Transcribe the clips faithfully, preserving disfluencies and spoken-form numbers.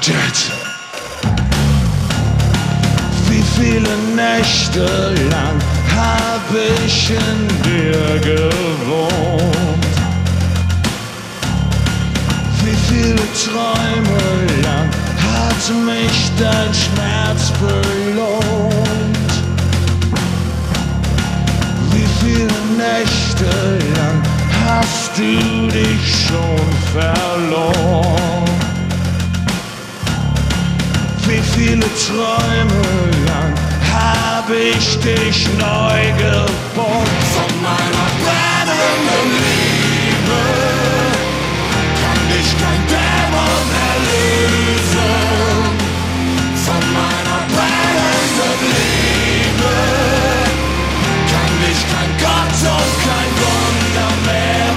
dead. Wie viele Nächte lang hab ich in dir gewohnt? Wie viele Träume lang hat mich dein Schmerz belohnt? Wie viele Nächte lang hast du dich schon verloren? Wie viele Träume lang hab ich dich neu geboren? Von meiner brennenden Liebe kann dich kein Dämon erlösen. Von meiner brennenden Liebe kann dich kein Gott und kein Wunder mehr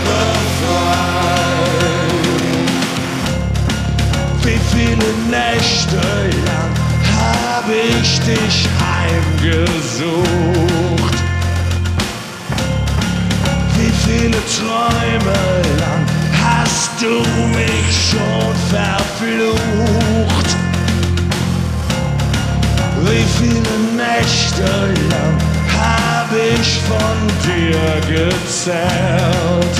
befreien. Wie viele Nächte lang hab ich dich heimgesucht? Wie viele Träume lang hast du mich schon verflucht? Wie viele Nächte lang hab ich von dir gezählt?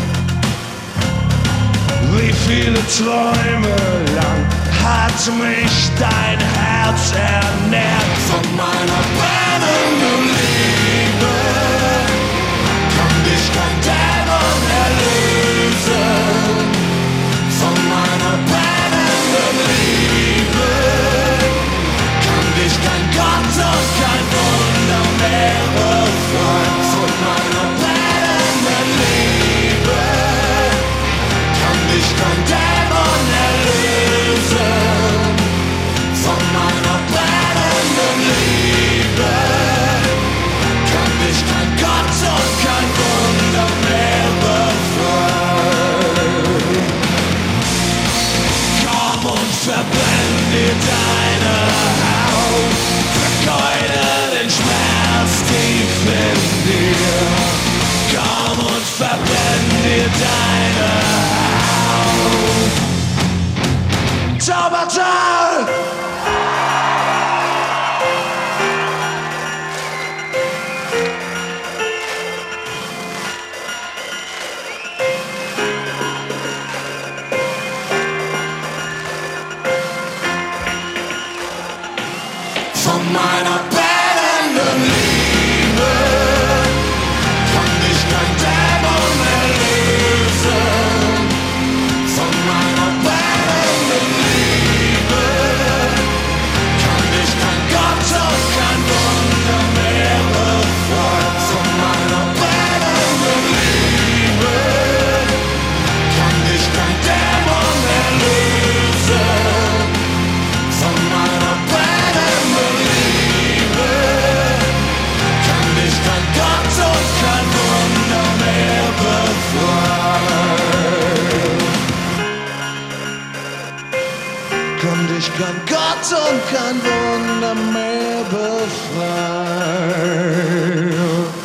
Wie viele Träume lang hat mich dein Herz ernährt? Von meiner brennenden Liebe kann dich kein Dämon erlösen. Von meiner brennenden Liebe kann dich kein Gott und kein Wunder mehr befreien. Von meiner brennenden Liebe kann dich kein Dämon erlösen. Von meiner brennenden Liebe kann dich kein Gott und kein Wunder mehr befreien. Komm und verbrenn dir deine Haut, vergeude den Schmerz tief in dir. Komm und verbrenn dir deine Haut. Zaubertal! Von meiner brennenden Liebe kann dich kein Dämon erlösen. Von meiner brennenden Liebe kann dich kein Gott und kein Wunder mehr befreien. Von meiner brennenden Liebe kann dich kein Dämon erlösen. Von meiner brennenden Liebe kann dich kein Gott und kein Wunder mehr befreien. Kann dich kein Gott und kein Wunder mehr befreien.